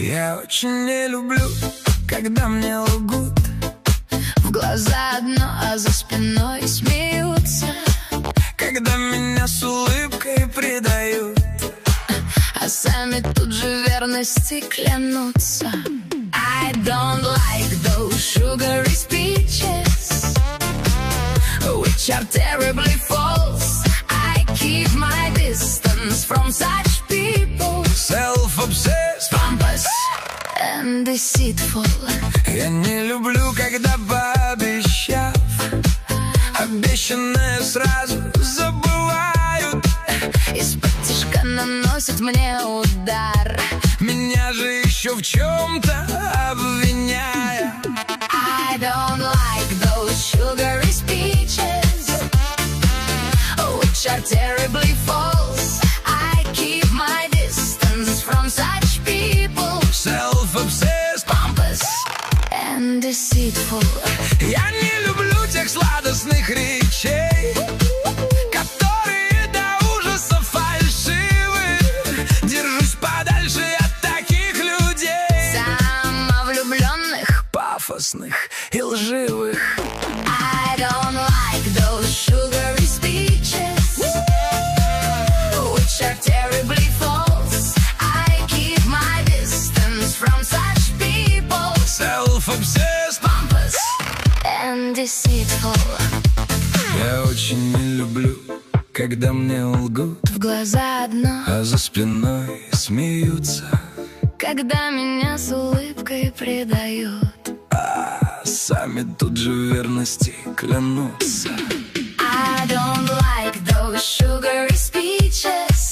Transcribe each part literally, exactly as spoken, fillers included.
Я очень не люблю, когда мне лгут. В глаза одно, а за спиной смеются. Когда меня с улыбкой предают, а сами тут же верности клянутся. I don't like those sugary speeches, which are terribly false. I keep my distance from such people. Self-obsessed, pompous and deceitful. Я не люблю, когда пообещав, обещанное сразу забывают. Из-под тишка наносят мне удар, меня же еще в чем-то обвиняя. I don't like those sugary speeches, which are terribly false. I keep my distance from such people. Self-obsessed, pompous and deceitful. Я не люблю тех сладостных речей, которые до ужаса фальшивы. Держусь подальше от таких людей, самовлюбленных, пафосных и лживых. I don't like those sugary speeches, which are terribly false. I keep my distance from such people. Self-obsessed, pompous and deceitful. Я очень не люблю, когда мне лгут. В глаза одно, а за спиной смеются. Когда меня с улыбкой предают, а сами тут же в верности клянутся. I don't like those sugary speeches,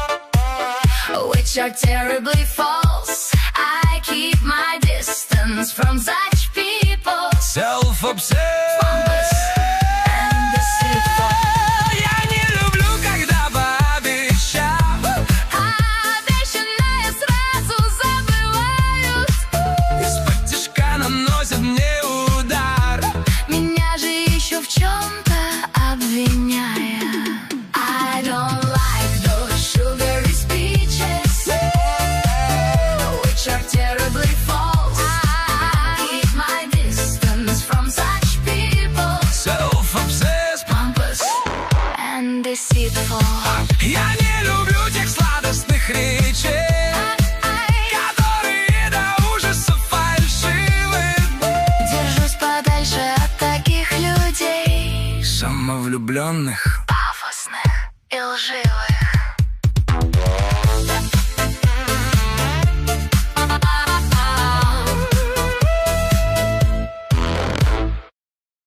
which are terribly false. I keep my distance from such people. Self-obsessed, pompous and deceitful. Я не люблю, когда пообещав, обещанное сразу забывают. из-под тишка наносят мне удар, меня же еще в чем-то обвиняя. I don't like those sugary speeches, which are terribly false. I keep my distance from such people. Self-obsessed, Pompous and deceitful. Я не люблю тех сладостных речей, которые до ужаса фальшивы. Держусь подальше от таких людей, самовлюбленных, пафосных и лживых.